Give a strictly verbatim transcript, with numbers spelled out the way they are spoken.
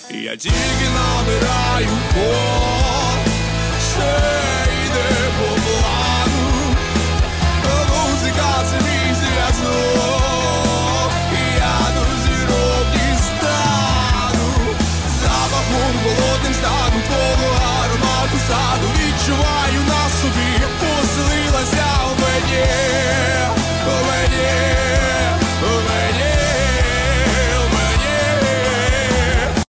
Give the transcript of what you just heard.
Я тільки набираю ход, ще йде по плану. Музика — це мій зв'язок, я до зірок дістану. Запахом холодним стану твого аромату саду. Відчуваю на собі